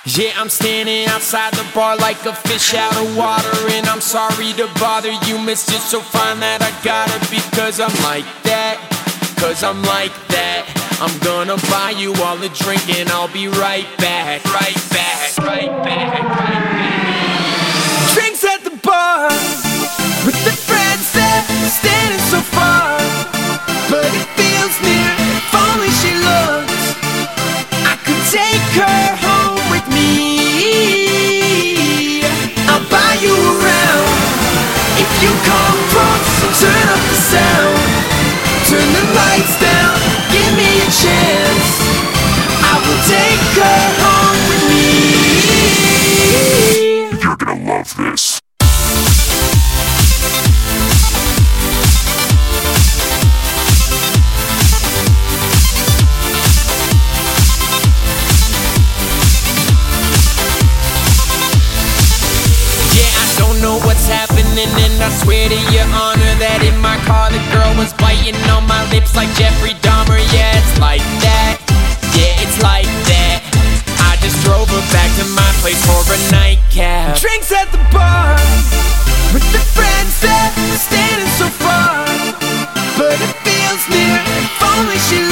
Yeah, I'm standing outside the bar like a fish out of water. And I'm sorry to bother you, miss, just so fine that I gotta be. Cause I'm like that, cause I'm like that. I'm gonna buy you all a drink and I'll be right back. Right back, right back, right back. Drinks at the bar with the friends that standing so far, but it feels near, if only she looks, I could take her home with me. I'll buy you around if you come close. So turn up the sound, turn the lights down, give me a chance. I will take her home with me. You're gonna love this. What's happening, and I swear to your honor that in my car the girl was biting on my lips like Jeffrey Dahmer. Yeah, it's like that, yeah, it's like that. I just drove her back to my place for a nightcap. Drinks at the bar with the friends that standing so far, but it feels near, if only she